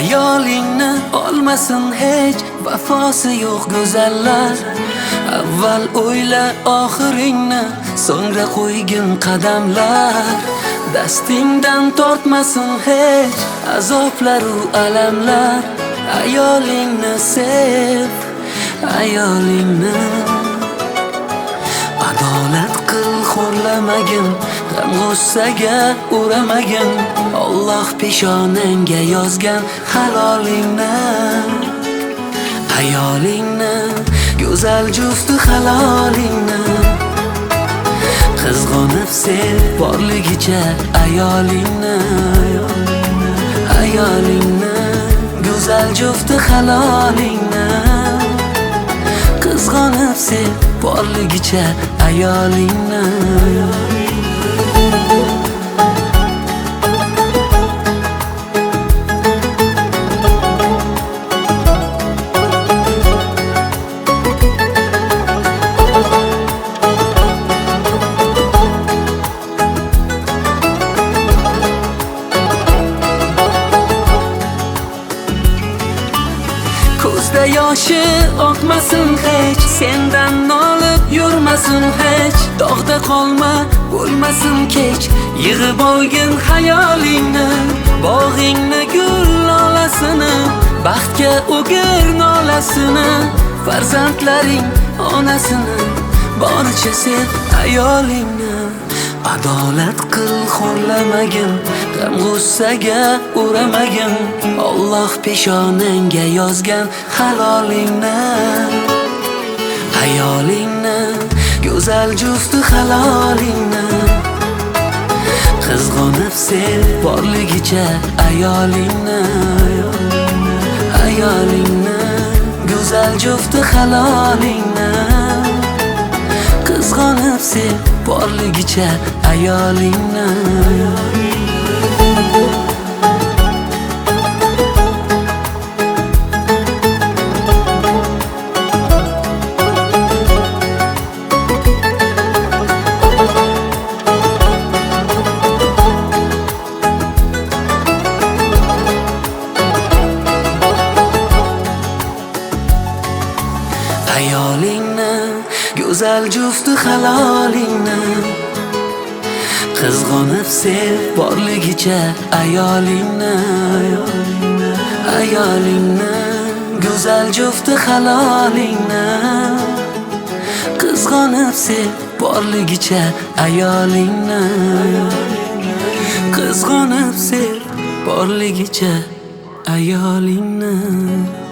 Ayolingni olmasin hech vafosi yo'q go'zallar. Avval o'yla oxiringni, so'ngra qo'ygin qadamlar. Dastingdan tortmasin hech azoblar u alamlar. Ayolingni sev, ayolingni adolat qil, xo'rlamagin, g'am g'ussaga uramagin. Alloh peshonangga yozgan halolingni. Ayolingni go'zal jufti halolingni qizg'onib sev borligicha ayolingni. Ayolingni go'zal jufti halolingni qizg'onib sev borligicha ayolingni. Ko'zda yoshi oqmasin hech, sendan nolib yurmasin hech. Dog'da qolma, bo'lmasin kech, yig'ib olgin hayolingni. Bog'ingni gul lolasini, baxtga o'gir nolasini. Farzandlaring onasini, boricha sev ayolingni. Adolat qil, xo'rlamagin, g'am g'ussaga uramagin. Alloh peshonangga yozgan halolingni. Ayolingni go'zal jufti halolingni qizg'onib sev borligicha ayolingni. Ayolingni go'zal jufti halolingni qizg'onib sev borligicha ayolingni. Ayolingni go'zal jufti halolingni qizg'onib sev borligicha ayolingni. Ayolingni go'zal jufti halolingni qizg'onib sev borligicha ayolingni. Qizg'onib sev borligicha ayolingni.